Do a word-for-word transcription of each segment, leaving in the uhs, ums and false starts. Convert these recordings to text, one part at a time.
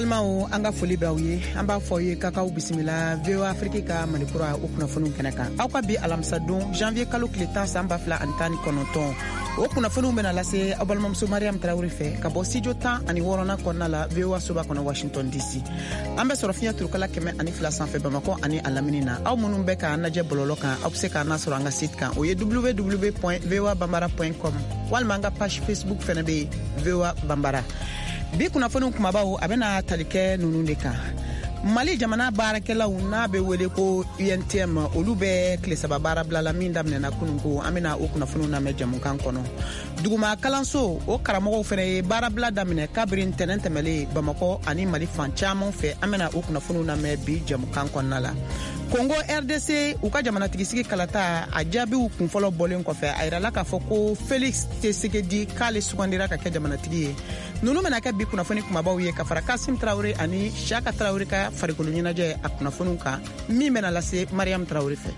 balimaw an ka foli b'aw ye an b'a fɔ ye k'akaw bisimila V O A Afrique ka malikura o kunnafoniw kɛnɛ kan aw ka bi alamisa don janvier kalo tile tan san ba fila ani tan ni kɔnɔntɔn o kunnafoniw bena lase aw balimamuso Mariam Tarawele fɛ ka bɔ studio tan ani wɔɔrɔnan kɔnɔna la V O A soba kɔnɔ Washington D C an bɛ sɔrɔ fiɲɛ turukala kɛmɛ ani fila sanfɛ Bamakɔ ani a lamini na aw minnu bɛ k'an lajɛ bɔlɔlɔ kan aw be se k'an nasɔrɔ an ka site kan o ye w w w point v o a bambara point com walima an ka page Facebook fɛnɛ be V O A Bambara. Bi kunnafoniw kumabaw a bena tali kɛ nunu de kan. Mali jamana baarakɛlaw n'a bɛ wele ko U N T M olu bɛ tile saba baara bilala min daminɛna kunun ko an bena o kunnafoniw lamɛn jamukan kɔnɔ. Duguma kalanso o karamɔgɔw fɛnɛ ye baara bila daminɛ kabiri ntɛnɛn tɛmɛlen Bamakɔ ani Mali fan caman fɛ an bena o kunnafoniw lamɛn bi jamukan kɔnɔna la. Congo R D C u ka jamanatigisi kalata a jaabiw kunfɔlɔ bɔlen kɔfɛ a yirala k'a fɔ ko Felix Tshisekedi k'ale sugandira ka kɛ jamanatigi ye. Nunu bena kɛ bi kunnafoni kumabaw ye ka fara Kasim Traoré ani Shaka Traoré ka farikolo ɲɛnajɛ a kunnafoniw kan min bena lase Mariam Traoré fɛ.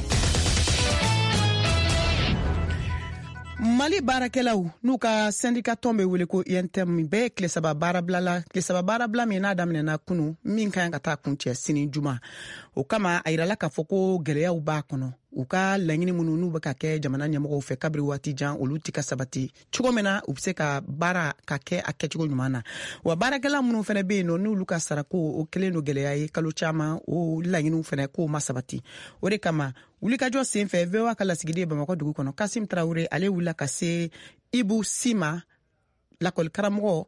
Mali baarakɛlaw n'u ka syndicat tɔn bɛ wele ko U N T M bɛɛ tile saba baara bilala tile saba baara bila min n'a daminɛna kunu min ka ka taa kuncɛ sini juma o kama a yirala k'a fɔ ko gɛlɛyaw b'a kɔnɔ u ka laɲini minnu n'u bɛ ka kɛ jamana ɲɛmɔgɔw fɛ kabiri waati jan olu tɛ ka sabati cogo min na u bɛ se ka baara ka kɛ a kɛcogo ɲuman na wa baarakɛla minnu fana bɛ yen nɔ n'olu ka sarako o kelen don gɛlɛya ye kalo caman o laɲiniw fana k'o ma sabati o de kama wulikajɔ sen fɛ V O A ka lasigiden Bamakɔ dugu kɔnɔ Kasim Traoré ale wulila ka se Ibu Sima lakɔli karamɔgɔ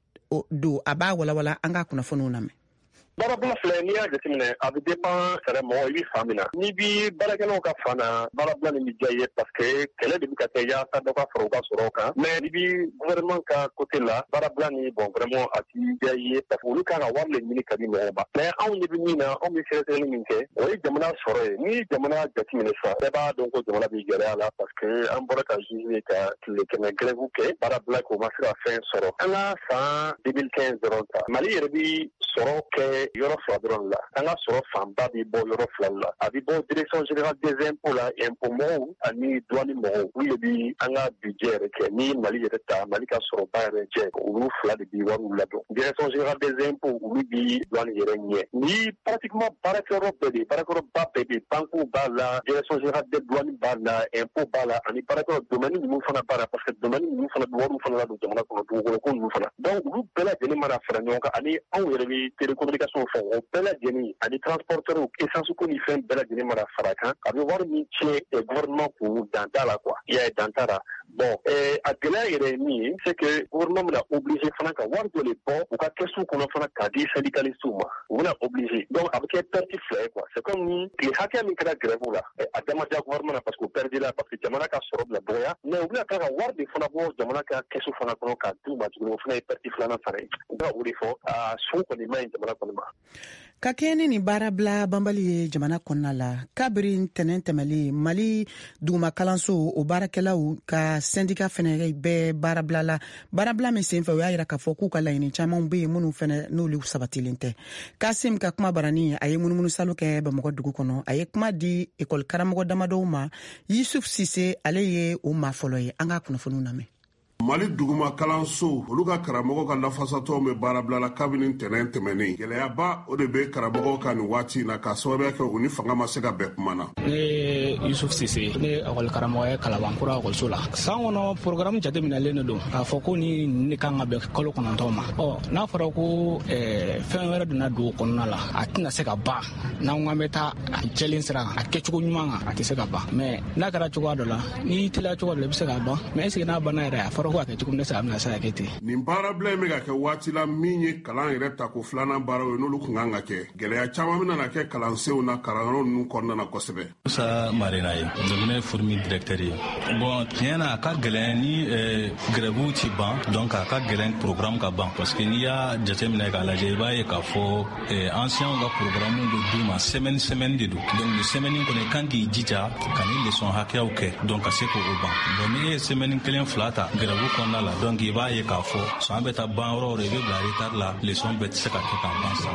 don a b'a walawala an ka kunnafoniw lamɛn. Baarabila filɛ n'i y'a jateminɛ a bɛ dépend sɛrɛ mɔgɔ i bɛ fan min na n'i bi baarakɛlaw ka fan na baarabila nin bɛ diya i ye parce que kɛlɛ de bɛ ka kɛ yaasa dɔ ka fara u ka sɔrɔ kan mais n'i bi gouvernement ka côté la baarabila ni bon vraiment a ti diya i ye parce que olu kan ka wari de ɲini ka di mɔgɔw ma mais anw de bɛ min na anw bɛ sɛgɛsɛgɛli min kɛ o ye jamana sɔrɔ ye n'i jamana jateminɛ sisan bɛɛ b'a dɔn ko jamana bɛ gɛlɛya la parce que an bɔra ka juger ka tile kɛmɛ grève kɛ baarabila k'o ma se ka fɛn sɔrɔ an ka san deux mille quinze dɔrɔn ta Mali yɛrɛ bi sɔrɔ kɛ yɔrɔ fila dɔrɔn la an ka sɔrɔ fanba bɛ bɔ yɔrɔ fila la a bɛ bɔ direction générale des impôts la impôt mɔgɔw ani douane mɔgɔw olu de bi an ka budget yɛrɛ kɛ ni Mali yɛrɛ ta Mali ka sɔrɔba yɛrɛ jɛ olu fila de bi wariw ladɔn direction générale des impôts olu bi douane yɛrɛ ɲɛ ni pratiquement baarakɛyɔrɔ bɛɛ de baarakɛyɔrɔba bɛɛ de banques b'a la direction générale des douanes b'a la impôt b'a la ani baarakɛyɔrɔ domaine ninnu fana b'a la parce que domaine ninnu fana bɛ wariw fana ladon jamana kɔnɔ dugukolo ko ninnu fana donc olu bɛɛ lajɛlen mana fara ɲɔgɔn kan ani anw yɛrɛ bɛ télécommunication fɛ o bɛɛ lajɛlen ani transporteur essence ko ni fɛn bɛɛ lajɛlen mana fara kan a bɛ wari min tiɲɛ gouvernement kun dan t'a la quoi i y'a ye dan t'a la bon a gɛlɛya yɛrɛ ye min ye c'est que gouvernement bɛna obligé fana ka wari dɔ de bɔ u ka kɛsu kɔnɔ fana k'a di syndicalistes ma u bɛna obligé donc a bɛ kɛ perte fila ye quoi c'est comme ni tile hakɛ min kɛra grève la a dama diya gouvernement na parce que o perdre la parce que jamana ka sɔrɔ bila dɔgɔya mais u bɛna tila ka wari de fana bɔ jamana ka kɛsu fana kɔnɔ k'a d'u ma tuguni o fana ye perte filanan fana ye u bɛ o de fɔ a sun kɔni ma ɲi jamana kɔni ma. Ka kɛ ni nin baara bila banbali ye jamana kɔnɔna la kabiri ntɛnɛn tɛmɛlen Mali duguma kalanso o baarakɛlaw ka syndicat fɛnɛ bɛɛ baara bila la baara bila min senfɛ o y'a yira k'a fɔ k'u ka laɲini caman bɛ yen minnu fɛnɛ n'olu sabatilen tɛ Kasim ka kuma barani a ye munumunu salo kɛ Bamakɔ dugu kɔnɔ a ye kuma di école karamɔgɔ damadɔw ma Yusuf Sise ale ye o maa fɔlɔ ye an ka kunnafoniw lamɛn. Mali duguma kalanso olu ka karamɔgɔ ka lafasatɔw bɛ baara bila la kabini ntɛnɛn tɛmɛnen gɛlɛyaba o de bɛ karamɔgɔw ka nin waati na ka sababuya kɛ u ni fanga ma se ka bɛn kuma na. Ne ye Yusuf Sise ne ekɔli karamɔgɔ ye Kalabankura ekɔliso la san kɔnɔ programme jateminɛlen de don k'a fɔ ko ni ne kan ka bɛn kalo kɔnɔntɔn ma ɔ n'a fɔra ko fɛn wɛrɛ donna dugu kɔnɔna la a tɛna se ka ban n'an ko an bɛ taa a jɛlen sira kan a kɛcogo ɲuman kan a tɛ se ka ban mais n'a kɛra cogoya dɔ la n'i teliya cogoya dɔ la i bɛ se k'a ban mais est-ce que n'a banna yɛrɛ a fɔra ko a kɛ cogo min na sa a bɛna se ka kɛ ten. Nin baara bila in bɛ ka kɛ waati la min ye kalan yɛrɛ ta ko filanan baaraw ye n'olu kun kan ka kɛ gɛlɛya caman bɛna na kɛ kalansenw na kalanyɔrɔ ninnu kɔnɔna na kosɛbɛ. Musa Marina ye ne fourmi directeur ye bon tiɲɛ na a ka gɛlɛn ni grève ti ban donc a ka gɛlɛn programme ka ban parce que n'i y'a jateminɛ k'a lajɛ i b'a ye k'a fɔ anciens ka programme de d'u ma semaine semaine de don donc ni semaine kɔnɔ kan k'i jija ka ni leçon hakɛyaw kɛ donc ka se k'o ban bon ni ye semaine kelen fila ta grève kɔnɔna la donc i b'a ye k'a fɔ san bɛ taa ban yɔrɔ o yɔrɔ i bɛ bila retard la leçon bɛɛ tɛ se ka kɛ k'a ban san kɔnɔ.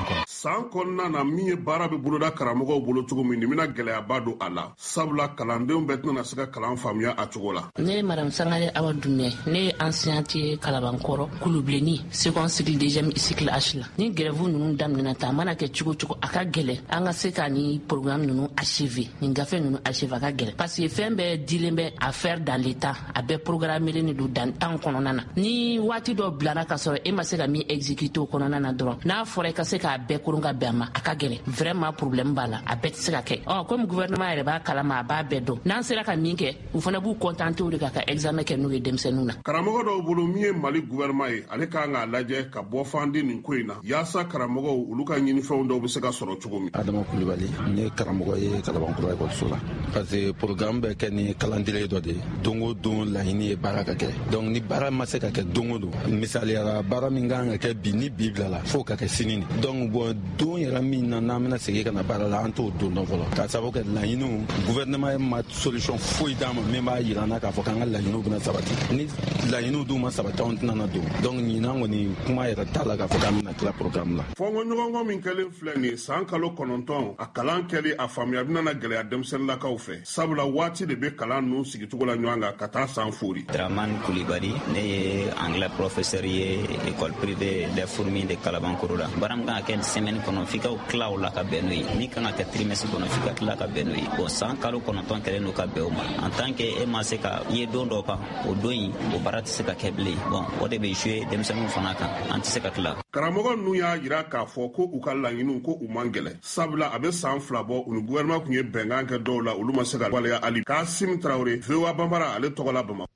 san kɔnɔna na min ye baara bɛ boloda karamɔgɔw bolo cogo min nin bɛna gɛlɛyaba don a la sabula kalandenw bɛɛ tɛna se ka kalan faamuya a cogo la. Ne ye madame Sangare Awa Dumɛ, ne ye enseignante ye Kalabankɔrɔ Kulubilenni second cycle deuxième cycle H la. Ni grève ninnu daminɛna ta a mana kɛ cogo cogo a ka gɛlɛn an ka se ka ni programme ninnu achever ni gafe ninnu achever a ka gɛlɛn parce que fɛn bɛɛ dilen bɛ à faire dans l'état a bɛɛ programmelen de don dan temps kɔnɔna na ni waati dɔ bilara ka sɔrɔ e ma se ka min exécuter o kɔnɔna na dɔrɔn n'a fɔra i ka se k'a bɛɛ koron ka bɛn a ma a ka gɛlɛn vraiment problème b'a la a bɛɛ tɛ se ka kɛ ɔ comme gouvernement yɛrɛ b'a kalama a b'a bɛɛ dɔn n'an sera ka min kɛ u fana b'u contenter o de ka ka examen kɛ n'u ye denmisɛnninw na. karamɔgɔ dɔw bolo min ye Mali gouvernement ye ale kan k'a lajɛ ka bɔ fandi nin ko in na yaasa karamɔgɔw olu ka ɲinifɛnw dɔw bɛ se ka sɔrɔ cogo min. Adama Kulibali ne ye karamɔgɔ ye Kalabankɔrɔ ekɔliso la parce que programme bɛ kɛ ni calendrier dɔ de ye don o don laɲini ye baara ka kɛ donc ni baara ma se ka kɛ don o don misaliyara baara min kan ka kɛ bi ni bi bilala fo ka kɛ sini ni donc bon don yɛrɛ min na n'an bɛna segin ka na baara la an t'o don dɔn fɔlɔ k'a sababu kɛ laɲiniw gouvernement ma solution foyi d'an ma min b'a yira an na k'a fɔ k'an ka laɲiniw bɛna sabati ni laɲiniw dun ma sabati anw tɛna na don donc ɲinan kɔni kuma yɛrɛ t'a la k'a fɔ k'an bɛna tila programme la. fɔnkɔɲɔgɔnkɔ min kɛlen filɛ nin ye san kalo kɔnɔntɔn a kalan kɛli a faamuya bɛna na gɛlɛya denmisɛnninlakaw fɛ sabula waati de bɛ kalan ninnu sigicogo la ɲɔgɔn kan ka taa san fori. Dramane Kulibali ne ye anglais professeur ye école privée des fourmis de Kalabankɔrɔ la baara min kan ka kɛ semaine kɔnɔ f'i ka tila o la ka bɛn n'o ye min kan ka kɛ trimestre kɔnɔ f'i ka tila ka bɛn n'o ye bon san kalo kɔnɔntɔn kɛlen n'o ka bɛn o ma en tant que e ma se ka i ye don dɔ kan o don in o baara tɛ se ka kɛ bilen bon o de bɛ jouer denmisɛnninw fana kan an tɛ se ka tila. karamɔgɔ ninnu y'a jira k'a fɔ ko u ka laɲiniw ko u man gɛlɛn sabula a bɛ san fila bɔ u ni gouvernement tun ye bɛnkan kɛ dɔw la olu ma se ka waleya hali Kasim Traoré V O A Banbara ale tɔgɔ la Bamakɔ.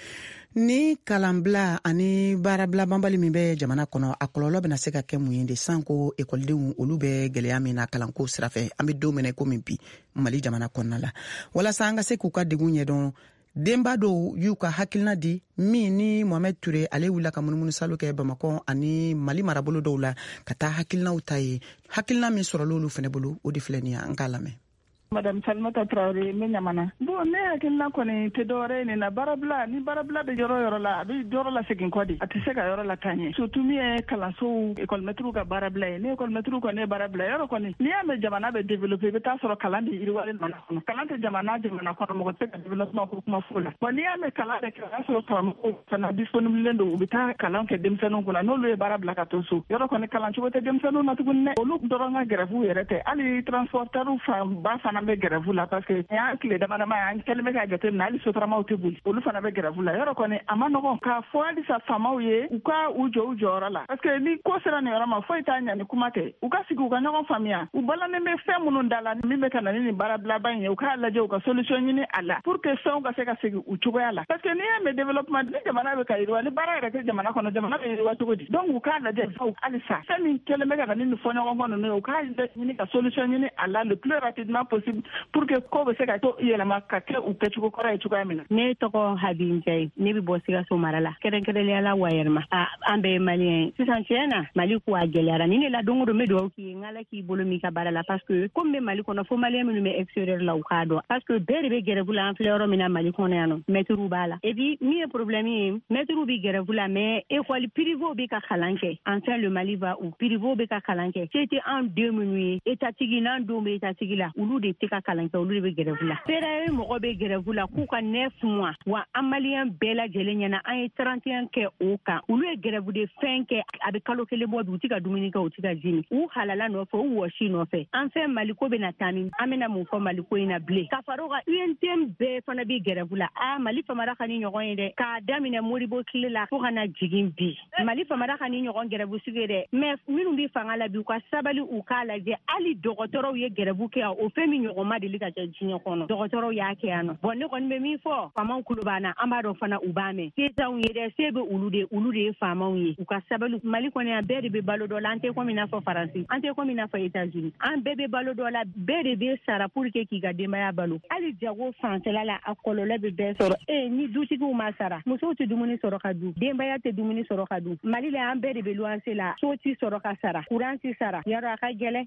Ni kalanbila ani baarabila banbali min bɛ jamana kɔnɔ a kɔlɔlɔ bɛna se ka kɛ mun ye de san ko ekɔlidenw olu bɛ gɛlɛya min na kalanko sira fɛ an bɛ don minɛ ko min bi Mali jamana kɔnɔna la walasa an ka se k'u ka degun ɲɛdɔn denba dɔw y'u ka hakilina di min ni Mohamed Ture ale wulila ka munumunu salo kɛ Bamakɔ ani Mali marabolo dɔw la ka taa hakilinaw ta ye hakilina min sɔrɔla olu fana bolo o de filɛ nin ye an k'a lamɛn. Madame Salimata Traoré me ɲamana bon ne hakilina kɔni tɛ dɔwɛrɛ ye nin na baarabila ni baarabila bɛ yɔrɔ yɔrɔ la a bɛ yɔrɔ la segin kɔ de a tɛ se ka yɔrɔ la taa ɲɛ surtout min ye kalansow école-maîtres ka baarabila ye ni école-maîtres kɔni ye baarabila yɔrɔ kɔni n'i y'a mɛn jamana bɛ développer i bɛ taa sɔrɔ kalan de yiriwalen jamana kɔnɔ kalan tɛ jamana jamana kɔnɔ mɔgɔ tɛ se ka développement ko kuma fo la bon n'i y'a mɛn kalan de kɛ o y'a sɔrɔ karamɔgɔw fana disponible don u bɛ taa kalan kɛ denmisɛnninw kunna n'olu ye baara bila ka to so yɔrɔ kɔni kalan cogo tɛ denmisɛnninw na tuguni dɛ olu dɔrɔn ka grève yɛrɛ tɛ hali transporteurs fanba fana bɛ grève la parce que y'an tile damadama an kɛlen bɛ ka jateminɛ hali sotaramaw tɛ boli olu fana bɛ grève la yɔrɔ kɔni a ma nɔgɔn k'a fɔ halisa faamaw ye u ka u jɔ u jɔyɔrɔ la parce que ni ko sera nin yɔrɔ ma foyi t'a ɲa ni kuma tɛ u ka sigi u ka ɲɔgɔn faamuya u balannen bɛ fɛn minnu da la min bɛ ka na ni nin baarabilaba in ye u k'a lajɛ u ka solution ɲini a la pour que fɛnw ka se ka segin u cogoya la parce que n'i y'a mɛn développement ni jamana bɛ ka yiriwa ni baara yɛrɛ tɛ jamana kɔnɔ jamana bɛ yiriwa cogo di donc u k'a lajɛ faw halisa fɛn min kɛlen bɛ ka na ni nin fɔɲɔgɔnkɔ ninnu ye u k'a ɲini ka solution ɲini a la le plus rapidement possible pour que ko bɛ se ka to yɛlɛma ka kɛ u kɛcogo kɔrɔ ye cogoya min na. Ne tɔgɔ Habi Njayi ne bɛ bɔ Sikaso mara la kɛrɛnkɛrɛnnenya la Wayɛrɛma an bɛɛ ye maliyɛn ye sisan tiɲɛ na Mali ko a gɛlɛyara ni ne la don o don n bɛ dugawu k'i ye n Ala k'i bolo min ka baara la parce que comme n bɛ Mali kɔnɔ fo maliyɛn minnu bɛ extérieur la u k'a dɔn parce que bɛɛ de bɛ grève la an filɛ yɔrɔ min na Mali kɔnɔ yan nɔ maîtres b'a la et puis min ye problème ye maîtres bɛ grève la mais école privée bɛ ka kalan kɛ enfin le Mali va où privée bɛ ka kalan kɛ c'était en deux minnu ye étatigi n'an denw bɛ étatigi la olu de tɛ ka kalan kɛ olu de bɛ grève la. mɔgɔ bɛ grève la k'u ka neuf mois wa an maliyɛn bɛɛ lajɛlen ɲɛna an ye trente et un kɛ o kan olu ye grève de fɛn kɛ a bɛ kalo kelen bɔ bi u tɛ ka dumuni kɛ u tɛ ka ji min u halala nɔfɛ u wɔsi nɔfɛ an fɛ Maliko bɛna taa min an bɛna mun fɔ Maliko in na bilen ka fara o kan U N T M bɛɛ fana bɛ grève la a Mali famara ka ni ɲɔgɔn ye dɛ k'a daminɛ Modibo tile la fo ka na jigin bi Mali famara ka ni ɲɔgɔn grève sigi dɛ mais minnu bɛ fanga la bi u ka sabali u k'a lajɛ hali dɔgɔtɔrɔw ye grève kɛ o fɛn min ɲɔgɔn ma deli ka kɛ diɲɛ kɔnɔ dɔgɔtɔrɔw y'a kɛ yan nɔ bon ne kɔni bɛ min fɔ faamaw kulo b'an na an b'a dɔn fana u b'a mɛn se t'anw ye dɛ se bɛ olu de olu de ye faamaw ye u ka sabali Mali kɔni yan bɛɛ de bɛ balo dɔ la an tɛ komi i n'a fɔ Faransi an tɛ komi i n'a fɔ États-Unis an bɛɛ bɛ balo dɔ la bɛɛ de bɛ sara pour que k'i ka denbaya balo hali jago fanfɛla la a kɔlɔlɔ bɛ bɛɛ sɔrɔ e ni dutigiw ma sara musow tɛ dumuni sɔrɔ ka dun denbaya tɛ dumuni sɔrɔ ka dun Mali la an bɛɛ de bɛ luwanse la so tɛ sɔrɔ ka sara courant tɛ sara yarɔ a ka gɛlɛn.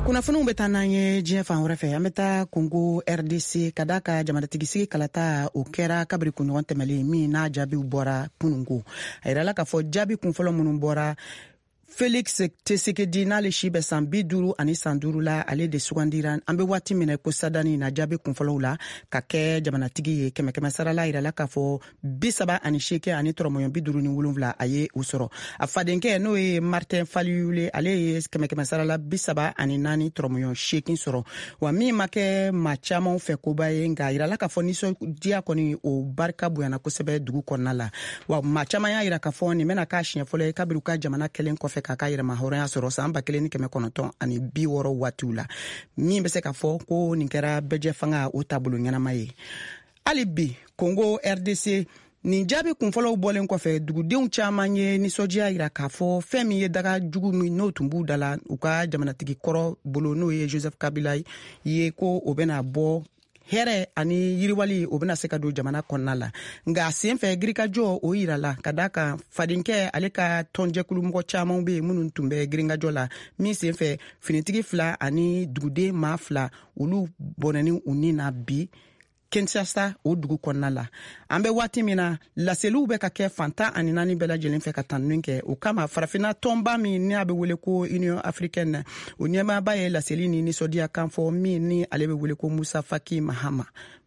kunnafoniw bɛ taa n'an ye diɲɛ fan wɛrɛ fɛ. An bɛ taa Congo R D C ka da ka jamanatigisi kalata o kɛra kabiri kunɲɔgɔn tɛmɛlen min n'a jaabiw bɔra kununko. A yirala k'a fɔ jaabi kunfɔlɔ minnu bɔra Felix Tshisekedi n'ale si bɛ san bi duuru ani san duuru la ale de sugandira. An bɛ waati minɛ ko sadani na jaabi kunfɔlɔw la ka kɛ jamanatigi ye. Kɛmɛ kɛmɛ sara la yirala k'a fɔ bi saba ani seegin ani tɔrɔmɔɲɔn bi duuru ni wolonwula a ye o sɔrɔ. A fadenkɛ n'o ye Martin Fayulu ale ye kɛmɛ kɛmɛ sara la bi saba ani naani tɔrɔmɔɲɔn seegin sɔrɔ. Wa min ma kɛ maa camanw fɛ koba ye nka yirala k'a fɔ nisɔndiya kɔni o barika bonyana kosɛbɛ dugu kɔnɔna la. Wa maa caman y'a yira k'a fɔ nin bɛna k'a siɲɛ fɔlɔ ye kabiri u ka jamana kɛlen kɔfɛ k'a ka yɛrɛma hɔrɔnya sɔrɔ san ba kelen ni kɛmɛ kɔnɔntɔn ani bi wɔɔrɔ waatiw la. Min bɛ se ka fɔ ko nin kɛra bɛjɛ fanga o taabolo ɲɛnama ye. Hali bi Congo R D C nin jaabi kunfɔlɔw bɔlen kɔfɛ dugudenw caman ye nisɔndiya yira k'a fɔ fɛn min ye daga jugu min n'o tun b'u da la u ka jamanatigi kɔrɔ bolo n'o ye Joseph Kabila ye ko o bɛna bɔ hɛrɛ ani yiriwali o bɛna se ka don jamana kɔnɔna la. Nka sen fɛ girikajɔ o yirala ka da kan fadenkɛ ale ka tɔnjɛkulumɔgɔ caman bɛ yen minnu tun bɛ giringajɔ la min sen fɛ finitigi fila ani duguden maa fila olu bɔnɛni u ni na bi Kinshasa o dugu kɔnɔna la. An bɛ waati min na laseliw bɛ ka kɛ fantan ani naani bɛɛ lajɛlen fɛ ka tanuni kɛ. O kama farafina tɔnba min n'a bɛ wele ko Union Africaine o ɲɛmaaba ye laseli ni nisɔndiya kan fɔ min ni ale bɛ wele ko Musa Faki Mahama.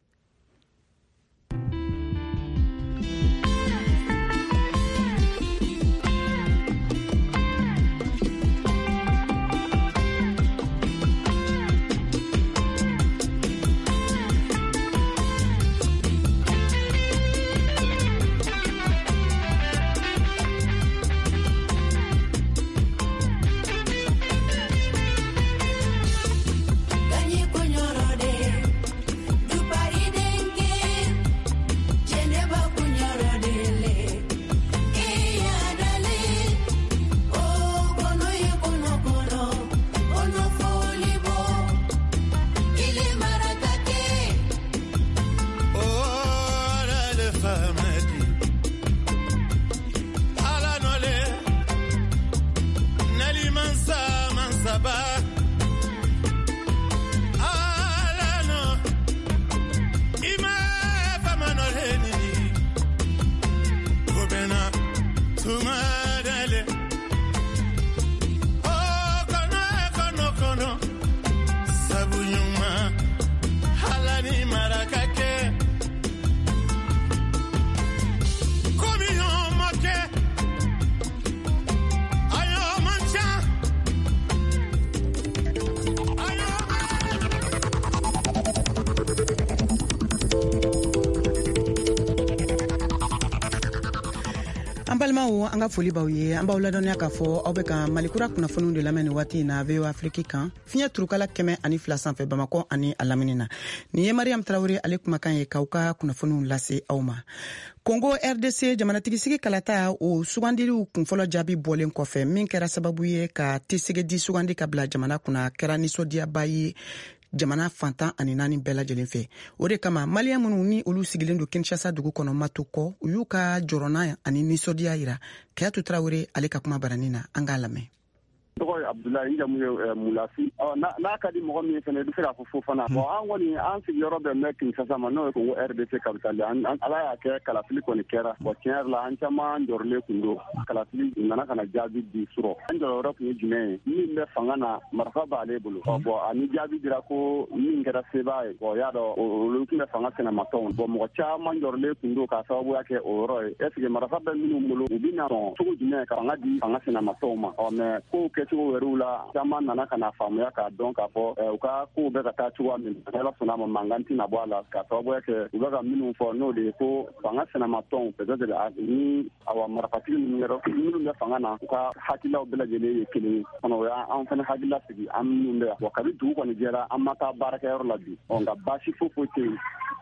balimaw an ka foli baw ye an b'aw ladɔniya k'a fɔ aw bɛ ka malikura kunnafoniw de lamɛn ni waati in na V O Afrique kan fiɲɛ turukala kɛmɛ ani fila sanfɛ Bamakɔ ani a lamini na. Nin ye Mariam Tarawele ale kumakan ye k'aw ka kunnafoniw lase aw ma. Congo R D C jamanatigisi kalata o sugandiriw kunfɔlɔ jaabi bɔlen kɔfɛ min kɛra sababu ye ka Tshisekedi sugandi ka bila jamana kunna kɛra nisɔndiyaba ye jamana fantan ani naani bɛɛ lajɛlen fɛ. O de kama maliyɛn minnu ni olu sigilen don Kinshasa dugu kɔnɔ ma to kɔ u y'u ka jɔrɔna ani nisɔndiya yira. Kayatu Tarawele ale ka kuma barani na an k'a lamɛn. Tɔgɔ ye Abdulayi Njamu ye Mulafi. N'a ka di mɔgɔ min ye fɛnɛ i bɛ se k'a fɔ fo fana. Bon an kɔni an sigiyɔrɔ bɛ mɛn Kinshasa ma n'o ye Congo R D C capitale Ala y'a kɛ kalafili kɔni kɛra. Bon tiɲɛ yɛrɛ la an caman jɔrɔlen kun don. Kalafili nana ka na jaabi di sɔrɔ. An jɔyɔrɔ kun ye jumɛn ye? Min bɛ fanga na marifa b'ale bolo. Bon ani jaabi dira ko min kɛra seba ye. Bon y'a dɔn olu tun bɛ fanga sɛnɛmatɔnw. Bon mɔgɔ caman jɔrɔlen kun don k'a sababuya kɛ o yɔrɔ ye. Est ce que marifa bɛ minnu bolo u bɛ na sɔn cogo jumɛn ka fanga di fanga sɛnɛmatɔnw ma? Ɔ mais kow kɛcogo wɛrɛw la caman nana ka na faamuya k'a dɔn k'a fɔ u ka kow bɛ ka taa cogoya min na. Ala sɔnna a ma mankan tɛna bɔ a la k'a sababuya kɛ u bɛ ka minnu fɔ n'o de ye ko fanga sɛnɛmatɔnw peut-être ni awa marifatigi ninnu yɛrɛ minnu bɛ fanga na u ka hakililaw bɛɛ lajɛlen ye kelen ye. Kɔnɔ o y'an fana hakilila sigi an minnu bɛ yan. Bon kabi dugu kɔni jɛra an ma taa baarakɛyɔrɔ la bi. Ɔ nka baasi foyi foyi tɛ yen.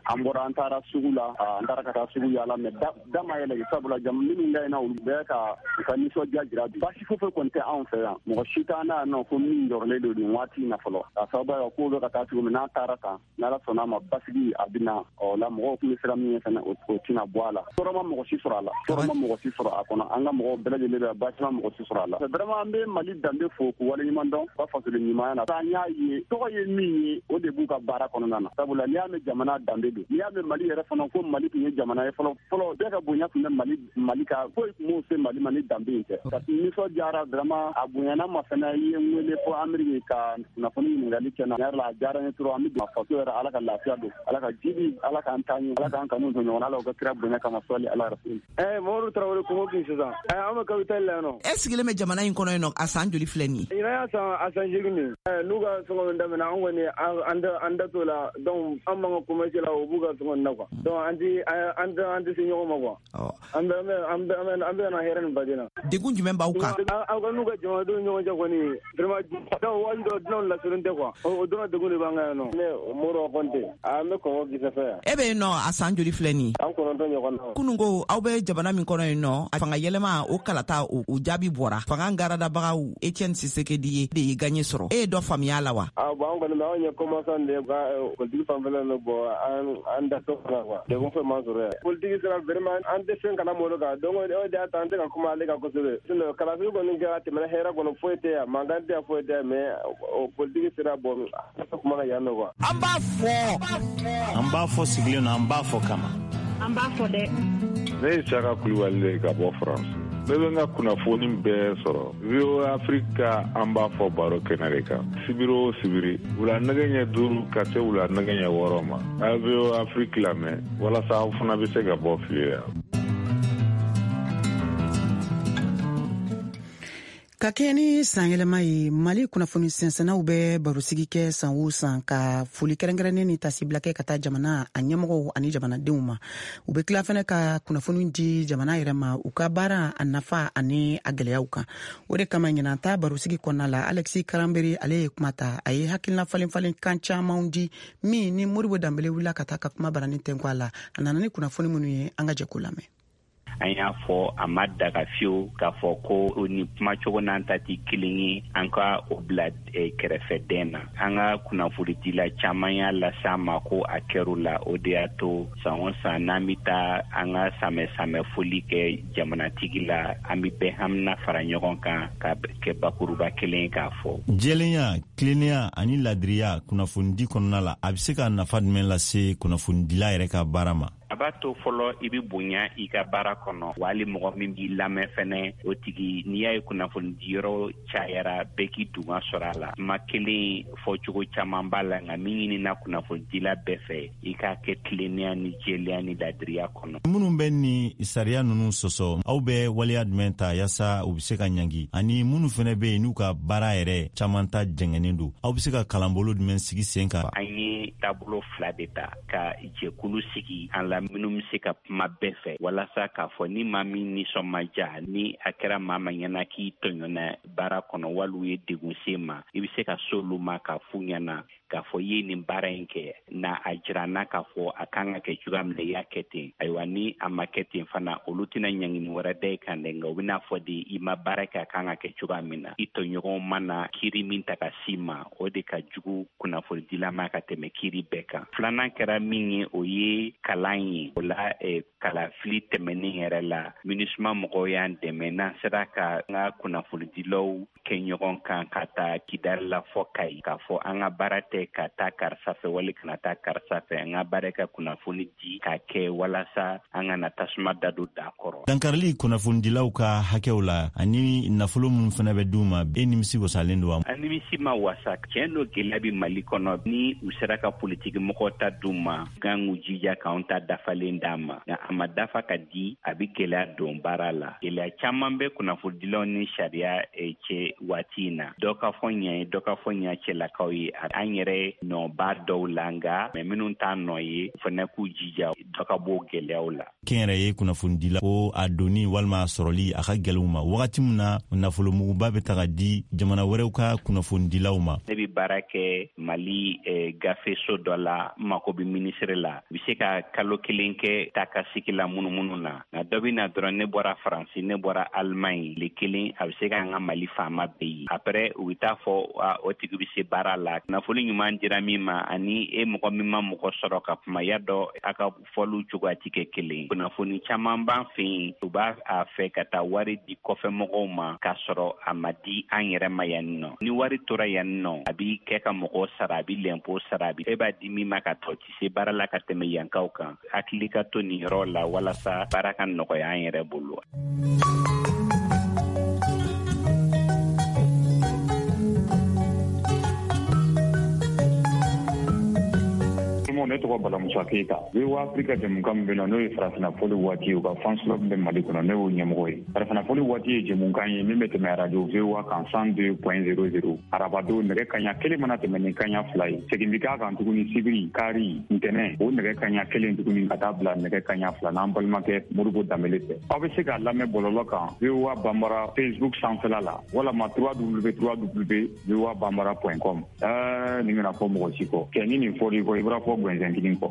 an bɔra an taara sugu la an taara ka taa sugu yala mɛ da ma yɛlɛ sabula jamu minnu ka ina olu bɛɛ ka ka nisɔndiya jira basi foyi foyi kɔni tɛ anw fɛ yan mɔgɔ si t'an na nɔ ko min jɔrɔlen don nin waati in na fɔlɔ ka sababu ye k'o bɛ ka taa cogo min n'a taara kan n'ala sɔnn'a ma basigi a bɛna ɔ la mɔgɔw tun bɛ siran min ye fɛnɛ o tɛna bɔ a la tɔɔrɔ ma mɔgɔ si sɔrɔ a la tɔɔrɔ ma mɔgɔ si sɔrɔ a kɔnɔ an ka mɔgɔw bɛɛ lajɛlen bɛ basi ma mɔgɔ si sɔrɔ a la vraiment an bɛ Mali danbe fo k'u waleɲuman dɔn ba fasoden ɲumanya na an y'a ye tɔgɔ ye min ye o de b'u ka baara kɔnɔna na sabula n'i y'a mɛn jamana danbe don n'i y'a mɛn Mali yɛrɛ fana ko Mali tun ye jamana ye fɔlɔ fɔlɔ bɛɛ ka bonya tun bɛ Mali Mali ka foyi tun m'o se Mali ma ni danbe in tɛ parce que nisɔndiyara vraiment a bonyana ma fɛnɛ ye n wele fɔ Ameriki ka kunnafoni ɲininkali kɛ n na yɛrɛ la a diyara n ye trop an bɛ faso yɛrɛ ala ka lafiya don ala ka jiidi ala k'an taa ɲɛ ala k'an kanu don ɲɔgɔn na ala ka kira bonya kama sɔli ala rasul eh Mamadu Tarawele Kongo Kinshasa eh an bɛ capitale la yan nɔ e sigilen bɛ jamana in kɔnɔ yen nɔ a san joli filɛ nin ye ina y'a san a san seegin min eh n'u ka sɔngɔ min daminɛ an kɔni an da an da t'o la donc an man ka commerce la o b'u ka sɔngɔ na quoi donc an ti an tɛ an tɛ se ɲɔgɔn ma quoi an bɛ an bɛ an bɛ na hɛrɛ ni badina degun jumɛn b'aw kan aw ka n'u ka jamanadenw ɲɔgɔn cɛ kɔni vraiment dɔw waati dɔ dunanw lasilen tɛ quoi o dɔrɔn degun de b'an kan yan nɔ ne Moro Konte an bɛ Kongo Kinshasa yan e bɛ yen nɔ a san joli filɛ nin ye an kɔnɔntɔn ɲɔgɔn na kunun ko aw bɛ jamana min kɔnɔ yen nɔ a fanga yɛlɛma o kalata o jaabi bɔra fanga garadabagaw Etienne Tshisekedi ye de ye gagné sɔrɔ e ye dɔ faamuya la wa ah bon an kɔni bɛ anw ye commençant de ka politique fanfɛla la bɔ an an da to la quoi degun fɛn ma sɔrɔ yan politique sera vraiment an tɛ fɛn kana Moro kan donc o de y'a to an tɛ ka kuma ale kan kosɛbɛ sinon kalafili kɔni kɛra tɛmɛna hɛrɛ kɔnɔ foyi tɛ yan mankan tɛ yan foyi tɛ yan mais o politique sera bon an kuma na yan nɔ quoi an b'a fɔ an b'a fɔ sigilen na an b'a fɔ kama an b'a fɔ dɛ ne ye Saka Kulibali de ka bɔ France ne bɛ n ka kunnafoni bɛɛ sɔrɔ V O A Afrique an b'a fɔ baro kɛnɛ de kan sibiri o sibiri wula nɛgɛ ɲɛ duuru ka se wula nɛgɛ ɲɛ wɔɔrɔ ma a V O A Afrique lamɛn walasa aw fana bɛ se ka bɔ fili yan. ka kɛ ni san yɛlɛma ye Mali kunnafoni sɛnsɛnnaw bɛ barosigi kɛ san o san ka foli kɛrɛnkɛrɛnnen ni tasibila kɛ ka taa jamana a ɲɛmɔgɔw ani jamanadenw ma u bɛ tila fɛnɛ ka kunnafoni di jamana yɛrɛ ma u ka baara a nafa ani a gɛlɛyaw kan o de kama ɲinan ta barosigi kɔnɔna la Alexis Karanberi ale ye kuma ta a ye hakilina falen falen kan camanw di min ni Moribo Dambele wulila ka taa ka kuma barani tɛnku a la a nana ni kunnafoni minnu ye an ka jɛ ko lamɛn an y'a fɔ a ma daga fiyewu k'a fɔ ko o ni kumacogo n'an ta tɛ kelen ye an ka o bila kɛrɛfɛdɛn na an ka kunnafonidila caman y'a las'an ma ko a kɛr'o la o de y'a to san o san n'an bɛ taa an ka samɛ-samɛ foli kɛ jamanatigi la an bɛ bɛɛ hamina fara ɲɔgɔn kan ka kɛ bakuruba kelen k'a fɔ. jɛlenya tilennenya ani ladiriya kunnafonidi kɔnɔna la a bɛ se ka nafa jumɛn lase kunnafonidila yɛrɛ ka baara ma. a b'a to fɔlɔ i bɛ bonya i ka baara kɔnɔ wali mɔgɔ min b'i lamɛn fɛnɛ o tigi n'i y'a ye kunnafoni diyɔrɔ cayara bɛɛ k'i dunga sɔrɔ a la ma kelen fɔcogo caman b'a la nka min ɲinina kunnafoni dila bɛɛ fɛ i k'a kɛ tilennenya ni jɛlenya ni ladiriya kɔnɔ. minnu bɛ ni sariya ninnu sɔsɔ aw bɛ waleya jumɛn ta yaasa u bɛ se ka ɲangi ani minnu fɛnɛ bɛ yen n'u ka baara yɛrɛ caman ta jɛngɛnen don aw bɛ se ka kalanbolo jumɛn sigi sen kan. an ye taabolo fila de ta ka jɛkulu sigi an la minnu bɛ se ka kuma bɛɛ fɛ walasa k'a fɔ ni maa min nisɔn ma diya ni a kɛra maa ma ɲɛna k'i tɔɲɔna baara kɔnɔ wali u ye degun se ma i bɛ se ka se olu ma k'a f'u ɲɛna k'a fɔ i ye nin baara in kɛ na a jira n'a k'a fɔ a kan ka kɛ cogoya min na i y'a kɛ ten ayiwa ni a ma kɛ ten fana olu tɛna ɲangini wɛrɛ da i kan dɛ nka u bɛna fɔ de i ma baara kɛ a kan ka kɛ cogoya min na i tɔɲɔgɔnw mana kiiri min ta ka s'i ma o de ka jugu kunnafonidila ma ka tɛmɛ kiiri bɛɛ kan. filanan kɛra min ye o ye kalan ye o la eh, kalafili tɛmɛnen yɛrɛ la minisuma mɔgɔw y'an dɛmɛ n'an sera ka an ka kunnafonidilaw kɛ ɲɔgɔn kan ka taa Kidali la fɔ Kayi k'a fɔ an ka baara tɛ ka taa karisa fɛ wali kana taa karisa fɛ an ka baara ka kunnafoni di k'a kɛ walasa an kana tasuma da don da kɔrɔ. dankarili kunnafonidilaw ka hakɛw la ani nafolo minnu fana bɛ d'u ma e nimisi wasalen don wa. a nimisi ma wasa tiɲɛ don gɛlɛya bɛ Mali kɔnɔ ni u sera ka politiki mɔgɔw ta d'u ma kan k'u jija k'anw ta dafalen d'a ma nka a ma dafa ka di a bɛ gɛlɛya don baara la. gɛlɛya caman bɛ kunnafonidilaw ni sariya cɛ waati in na dɔ ka fɔ ɲɛ ye dɔ ka fɔ ɲɛ cɛlakaw ye an yɛrɛ nɔba dɔw la nka mɛ minnu t'a nɔ ye fana k'u jija dɔ ka bɔ gɛlɛyaw la. kɛnɛrɛ ye kunnafoni ko a doni walima a sɔrɔli a ka gɛlɛw ma wagati min na nafolomuguba bɛ taga di jamana wɛrɛw ka kunnafoni dilaw ma. Ne bɛ baara kɛ Mali eh, gafeso dɔ la mako bɛ ministre la bɛ se ka kalo kelen kɛ ta ka sigi la munumunu na nka dɔ bɛ na dɔrɔn ne bɔra Faransi ne bɔra Allemagne le kelen a bɛ se ka an ka Mali faama bɛɛ ye après u bɛ taa fɔ o tigi bɛ se baara la nafolo ɲuman dira min ma ani e mɔgɔ min ma mɔgɔ sɔrɔ ka kumaya dɔ a ka fɔliw cogoya tɛ kɛ kelen kunnafoni caman b'an fɛ yen u b'a a fɛ ka taa wari di kɔfɛ mɔgɔw ma k'a sɔrɔ a ma di an yɛrɛ ma yan nɔ ni wari tora yan nɔ a b'i kɛ ka mɔgɔ sara a b'i lɛnpo sara a b'i e b'a di min ma ka tɔ ti se baara la ka tɛmɛ yankaw kan hakili ka to nin yɔrɔ la walasa baara ka nɔgɔya an yɛrɛ bolo. Ne tɔgɔ Bala Musa Keyita V O A Afrika jɛmukan min bɛ na n'o ye farafinna fɔli waati ye u ka fan club bɛ Mali kɔnɔ ne y'o ɲɛmɔgɔ ye farafinna fɔli waati ye jɛmukan ye min bɛ tɛmɛ radio V O A kan cent deux point zéro zéro arabadon nɛgɛ kaɲa kelen mana tɛmɛ ni kaɲa fila ye segin bɛ k'a kan tuguni sibiri kari ntɛnɛn o nɛgɛ kaɲa kelen tuguni ka taa bila nɛgɛ kaɲa fila n'an balimakɛ Modibo Danbele fɛ aw bɛ se k'a lamɛn bɔlɔlɔ kan V O A Banbara Facebook sanfɛla la walama w w w point v o a banbara point com ɛɛ nin bɛna fɔ mɔgɔ si kɔ kɛ ni nin fɔr'i kɔ i b'a fɔ gwɛnsɛn kelen kɔ.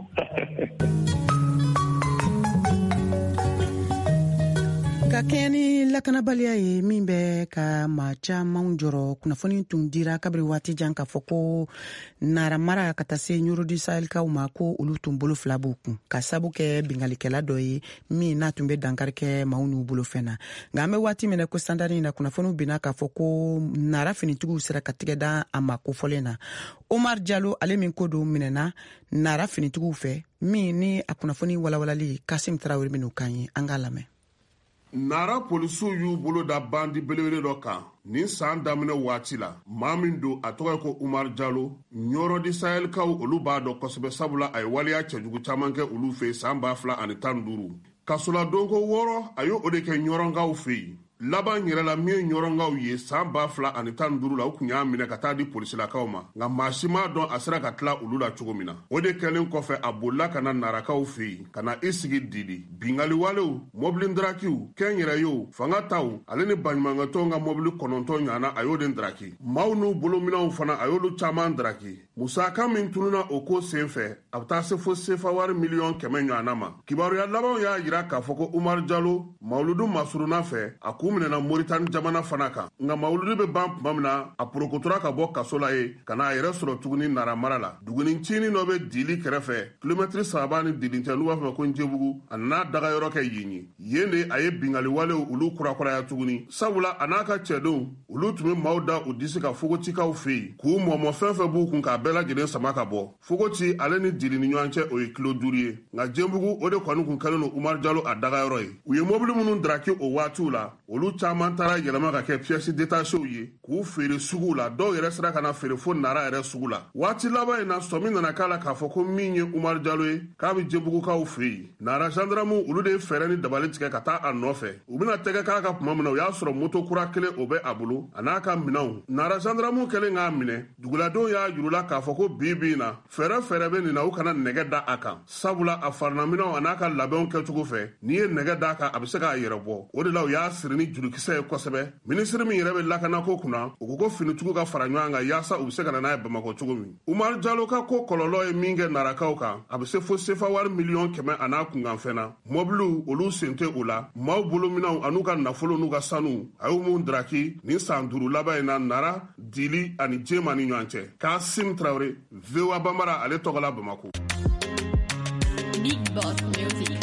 ka kɛɲɛ ni lakanabaliya ye min bɛ ka maa camanw jɔrɔ kunnafoni tun dira kabiri waati jan k'a fɔ ko naramara ka taa se ɲurudi sahɛlikaw ma ko olu tun bolo fila b'u kun ka sabu kɛ bingalikɛla dɔ ye min n'a tun bɛ dankari kɛ maaw n'u bolofɛn na nka an bɛ waati minɛ ko sandari na kunnafoniw binna k'a fɔ ko nara finitigiw sera ka tigɛ da a ma kofɔlen na Omar Jalo ale min ko don minɛna nara finitigiw fɛ min ni a kunnafoni walawalali Kasim Traoré min'u kan ye an k'a lamɛn. Nara polisiw y'u bolo da bandi belebele dɔ kan nin san daminɛ waati la maa min don a tɔgɔ ye ko Umar Jalo ɲɔrɔdi sahɛlikaw olu b'a dɔn kosɛbɛ sabula a ye waleya cɛjugu caman kɛ olu fɛ san ba fila ani tan duuru kasoladonko wɔɔrɔ a y'o de kɛ ɲɔrɔnkaw fɛ yen laban yɛrɛ la min ye ɲɔrɔnkaw ye san ba fila ani tan duuru la u kun y'a minɛ ka taa di polisilakaw ma nka maa si m'a dɔn a sera ka tila olu la cogo min na o de kɛlen kɔfɛ a bolila ka na narakaw fɛ yen ka na i sigi didi bingaliwalew mobili ndarakiw kɛn yɛrɛ yew fanga taw ale ni baɲumankɛtɔnw ka mobili kɔnɔntɔn ɲɔgɔnna a y'o de ndaraki maaw n'u bolominɛw fana a y'olu caman ndaraki musaka min tununa o ko sen fɛ a bɛ taa se fo sefa wari miliyɔn kɛmɛ ɲɔgɔnna ma kibaruya labanw y'a yira k'a fɔ ko Umar Jalo mawuludu masuruna fɛ a k'u minɛna Moritani jamana fana kan nka mawuludu bɛ ban tuma min na a porokotora ka bɔ kaso la ye ka n'a yɛrɛ sɔrɔ tuguni naramara la duguni ncini dɔ bɛ dili kɛrɛfɛ kilomɛtiri saba ni dilintɛ n'u b'a fɔ ko Njebugu a n'a dagayɔrɔ kɛ yen ye yen de a ye bingaliwalew olu kurakuraya tuguni sabula a n'a ka cɛdenw olu tun bɛ maaw da u disi ka fogotikaw fɛ yen k'u mɔmɔ fɛn fɛn b'u kun k'a bɛɛ lajɛlen sama ka bɔ fogoti ale ni dili ni ɲɔgɔn cɛ o ye kilo duuru ye nka Njebugu o de kɔni kun kɛlen don Umar Jalo a dagayɔrɔ ye u ye mobili minnu daraki o waatiw la olu caman taara yɛlɛma ka kɛ pièces détachées ye k'u feere sugu la dɔw yɛrɛ sera ka na feere fo nara yɛrɛ sugu la waati laban in na sɔmi nana k'a la k'a fɔ ko min ye Umar Jalo ye k'a bɛ Njebugukaw fɛ yen nara gendarmew olu de ye fɛɛrɛ ni dabali tigɛ ka taa a nɔfɛ u bɛna tɛgɛ k'a ka kuma min na u y'a sɔrɔ moto kura kelen o bɛ a bolo a n'a ka minɛnw nara gendarmew kɛlen k'a minɛ duguladenw y'a yurula k'a fɔ ko bi bi in na fɛɛrɛ fɛɛrɛ bɛ nin na u kana nɛgɛ da a kan sabula a farinaminɛw a n'a ka labɛnw kɛcogo fɛ n'i ye nɛgɛ da a kan a bɛ se k'a yɛrɛ bɔ o de la u y'a siri ni jurukisɛ ye kosɛbɛ minisiri min yɛrɛ bɛ lakanako kunna u ko ko finitigiw ka fara ɲɔgɔn kan yaasa u bɛ se ka na n'a ye Bamakɔ cogo min Umar Jalo ka ko kɔlɔlɔ ye min kɛ narakaw kan a bɛ se fo sefa wari miliyɔn kɛmɛ a n'a kunkanfɛn na mobiliw olu sen tɛ o la maaw bolominɛw an'u ka nafolo n'u ka sanu a y'u mun daraki nin san duuru laban in na nara dili ani jema ni ɲɔgɔn cɛ Kasim Traoré V O A Banbara ale tɔgɔla Bamakɔ. Big Boss Music.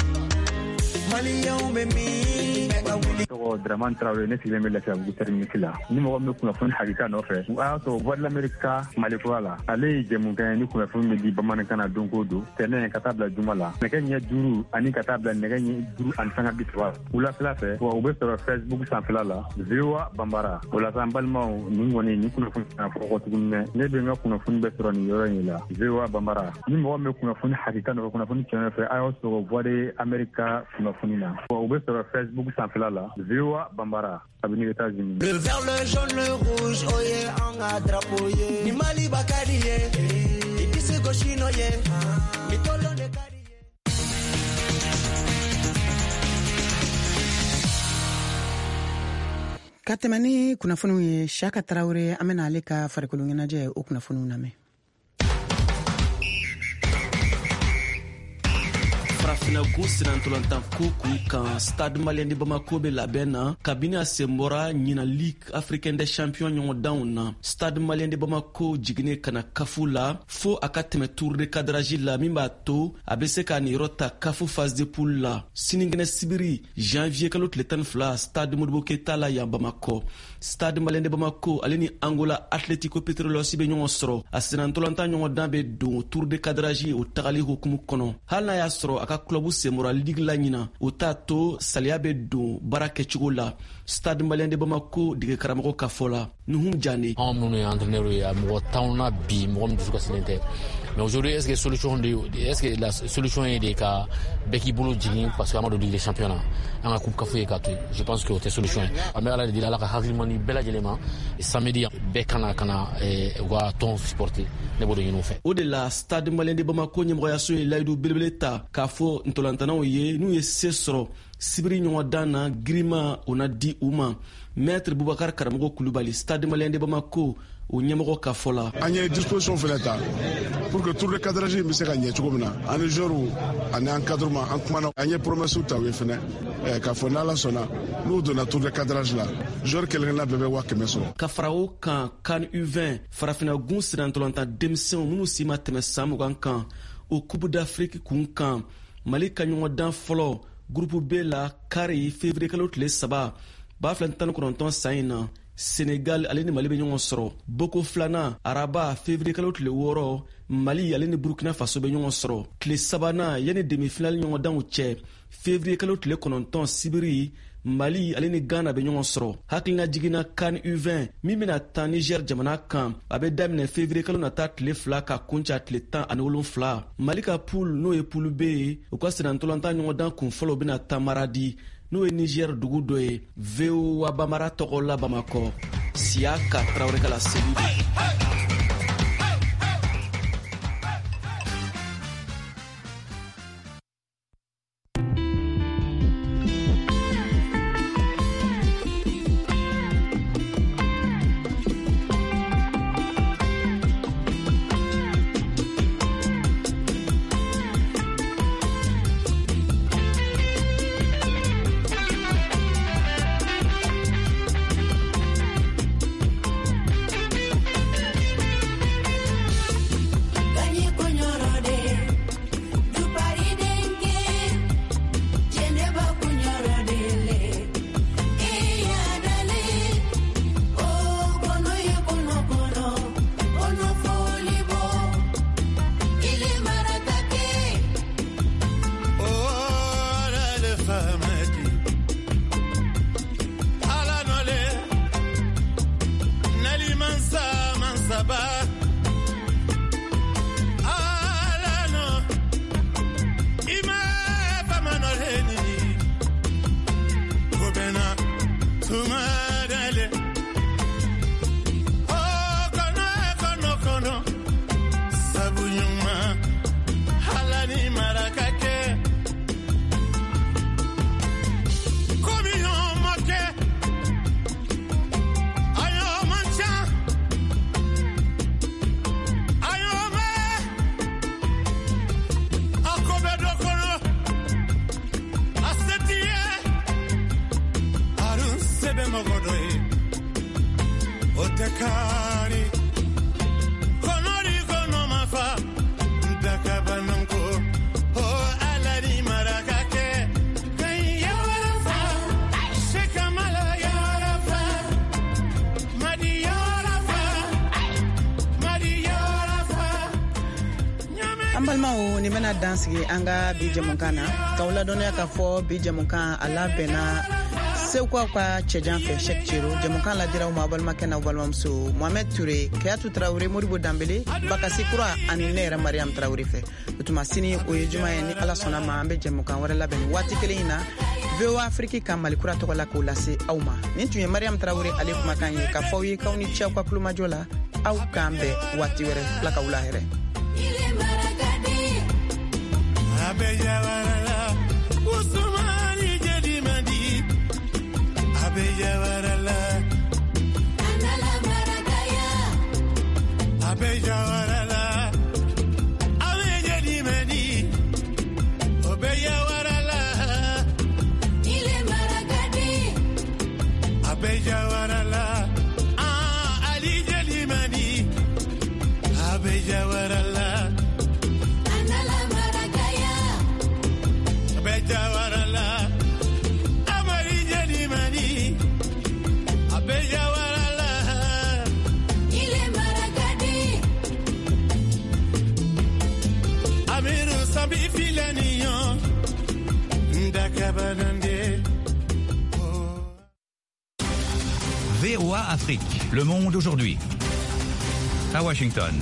tɔgɔ Dramane Traoré ne sigilen bɛ Lafiyabugu terminus la ni mɔgɔ min bɛ kunnafoni hakika nɔfɛ a y'a sɔrɔ Voix de l'Amérique Malikura la ale ye jɛmukan ye ni kunnafoni bɛ di bamanankan na don o don tɛnɛn ka taa bila juma la nɛgɛ ɲɛ duuru ani ka taa bila nɛgɛ ɲɛ duuru ani sanga bi saba wulafɛla fɛ wa u bɛ sɔrɔ Facebook sanfɛla la V O A Banbara o la an balimaw nin kɔni ni kunnafoni na fɔ tuguni dɛ ne bɛ n ka kunnafoni bɛ sɔrɔ nin yɔrɔ in la V O A Banbara ni mɔgɔ min bɛ kunnafoni hakika nɔfɛ kunnafoni tiɲɛ fɛ a y'a sɔrɔ Voix de l'Amérique kunnafoni na wa u bɛ sɔrɔ Facebook sanfɛla la V O A Banbara avenue États-Unis. Le vert, le jaune, le rouge, oye, on a drapeau ye. Ni Mali Bakari ye, ni Pisse Goshino ye, ni Tolo de Kari ye. ka tɛmɛ ni kunnafoniw ye Shaka Traore an bena ale ka farikolo ɲɛnajɛ o kunnafoniw lamɛn. Farafinagun sirantolantan ko kun kan Stade Malien de Bamako be labɛn na kabini a sen bɔra ɲina Ligue Africaine des Champions ɲɔgɔndanw na. Stade Malien de Bamako jiginen kana kafu la fo a ka tɛmɛ tour de cadrage la min b'a to a be se k'a niyɔrɔ ta kafu phase de poule la. Sinigɛnɛ sibiri janvier kalo tile tan ni fila Stade Modibo Keita la yan Bamako. Stade Malien de Bamako ale ni Angola Atletico Petroleros be ɲɔgɔn sɔrɔ. A sirantolantan ɲɔgɔndan be don tour de cadrage o tagali hukumu kɔnɔ. Hali n'a y'a sɔrɔ a ka club semora ligue la ɲina o t'a to saliya be don baara kɛcogo la. Stade Malien de Bamako dege karamɔgɔ ka fɔ la Nuhum Jane. Anw minnu ye entraîneur ye mɔgɔ t'anw na bi mɔgɔ min dusu kasilen tɛ. Mais aujourd'hui est-ce que solution de est-ce que la solution est de ka bɛɛ k'i bolo jigin parce que an ma don Ligue des Champions na an ka coupe kafu ye ka to yen. Je pense que o tɛ solution ye. An bɛ Ala de deli Ala ka hakilimani bɛɛ lajɛlen ma samedi bɛɛ kana kana u ka tɔn supporter ne b'o de ɲini u fɛ. O de la Stade Malien de Bamako ɲɛmɔgɔyaso ye layidu belebele ta k'a fɔ ntolantanaw ye n'u ye se sɔrɔ sibiri ɲɔgɔndan na girima o na di u ma. Maître Boubacar Karamɔgɔ Kulubali Stade Malien de Bamako o ɲɛmɔgɔ ka fɔ la. An ye disposition fɛnɛ ta pour que tour de cadrage bɛ se ka ɲɛ cogo min na ani joueurs ani encadrement an kumana an ye promesse ta u ye fɛnɛ k'a fɔ n'Ala sɔnna n'u donna tour de cadrage la joueur kelen-kelenna bɛɛ bɛ waa kɛmɛ sɔrɔ. Ka fara o kan CAN U vingt farafinagun sirantolantan denmisɛnw minnu si ma tɛmɛ san mugan kan o Coupe d'Afrique kun kan Mali ka ɲɔgɔndan fɔlɔ groupe B la kari février kalo tile saba ba fila tan ni kɔnɔntɔn san in na Sénégal ale ni Mali be ɲɔgɔn sɔrɔ. Boko filanan araba février kalo tile wɔɔrɔ Mali ale ni Burkina Faso be ɲɔgɔn sɔrɔ. Tile sabanan yani demi-finale ɲɔgɔndanw cɛ février kalo tile kɔnɔntɔn sibiri Mali ale ni Ghana be ɲɔgɔn sɔrɔ. Hakilina jiginna CAN U vingt min bena taa Niger jamana kan a be daminɛ février kalo nata tile fila ka kunca tile tan ani wolonfila. Mali ka poule n'o ye poule B ye u ka sirantolantan ɲɔgɔndan kun fɔlɔ bena taa Maradi n'o ye Niger dugu dɔ ye. V O A Bamara tɔgɔ la Bamakɔ Siaka Traoré ka la seli. Ni bena dansigi an ka bi jɛmukan na k'aw ladɔnniya k'a fɔ bi jɛmukan a labɛnna Sewukaw ka cɛjan fɛ Cheick Thierno. Jɛmukan ladiraw ma balimakɛ n'aw balimamuso Mohamed Touré, Kayatu Traoré, Modibo Dambele, Bakasi Kura ani ne yɛrɛ Mariam Traoré fɛ. O tuma sini o ye juma ye ni Ala sɔnna ma an bɛ jɛmukan wɛrɛ labɛn ni waati kelen in na V O A Afrique ka Malikura tɔgɔ la k'o lase aw ma. Nin tun ye Mariam Traoré ale kumakan ye k'a fɔ aw ye k'aw ni cɛw ka kulomajɔ la aw k'an bɛn waati wɛrɛ Ala ka wula hɛrɛ. Abeyawarala, Usumani Jedimadi, Abeyawarala. Abejawarala, ah Ali Jalimani, Abejawarala, Anala Maragaya, Abejawarala, Amari Jalimani, Abejawarala, Ile Maragadi, Amiru Sabi Filanion, Ndakabanande. V O A Afrique, Le Monde aujourd'hui. À Washington.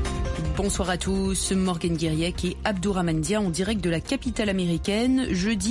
Bonsoir à tous, Morgan Guiriec et Abdourahmane Dia en direct de la capitale américaine. Jeudi